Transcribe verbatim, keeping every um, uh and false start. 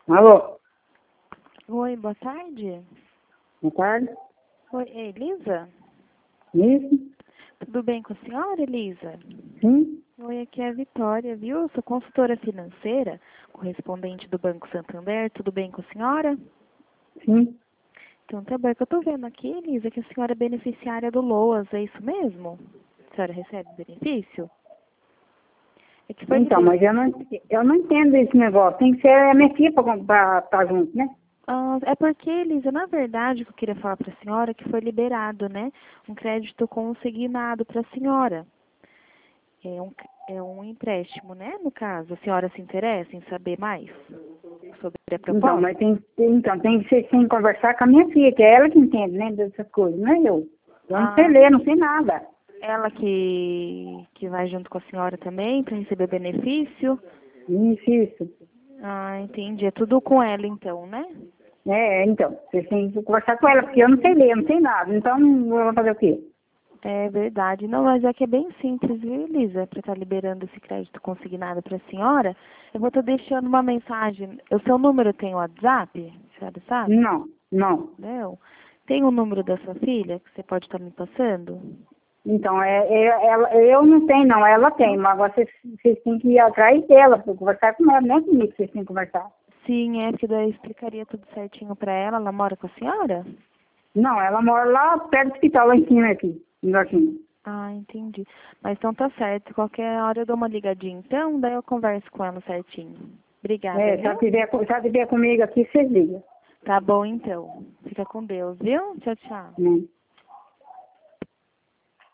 Alô? Oi, boa tarde. Boa tarde. Oi, é Elisa? Isso? Tudo bem com a senhora, Elisa? Sim? Oi, aqui é a Vitória, viu? Eu sou consultora financeira, correspondente do Banco Santander. Tudo bem com a senhora? Sim. Então, tá bom. É que eu tô vendo aqui, Elisa, que a senhora é beneficiária do LOAS, é isso mesmo? A senhora recebe benefício? É que foi Então, liber... mas eu não, eu não entendo esse negócio. Tem que ser a minha filha para estar junto, né? Ah, é porque, Elisa, na verdade, o que eu queria falar para a senhora é que foi liberado, né, um crédito consignado para a senhora. É um, é um empréstimo, né, no caso. A senhora se interessa em saber mais sobre a Então, proposta? mas tem, então, tem que ser sem conversar com a minha filha, que é ela que entende, né, dessas coisas, não é eu. Eu não sei Ah, ler, não sei nada. ela que, que vai junto com a senhora também para receber benefício? Isso, isso. Ah, entendi. É tudo com ela, então, né? É, então, vocês têm que conversar com ela, porque eu não sei ler, não sei nada. Então, eu vou fazer o quê? É verdade. Não, mas é que é bem simples, viu, Elisa? Para estar liberando esse crédito consignado para a senhora, eu vou estar deixando uma mensagem. O seu número tem WhatsApp? A senhora sabe? Não, não. Não. Tem o número da sua filha que você pode estar me passando? Então, é, é, ela, eu não tenho, não, ela tem, mas agora vocês, vocês têm que ir atrás dela, para conversar com ela, não é comigo que vocês têm que conversar. Sim, é, porque daí eu explicaria tudo certinho para ela. Ela mora com a senhora? Não, ela mora lá perto do hospital, lá em cima aqui, em Joaquim. Ah, entendi. Mas então tá certo. Qualquer hora eu dou uma ligadinha, então, daí eu converso com ela certinho. Obrigada, É, se ela viu? tiver, se ela tiver comigo aqui, vocês ligam. Tá bom, então. Fica com Deus, viu? Tchau, tchau. Né?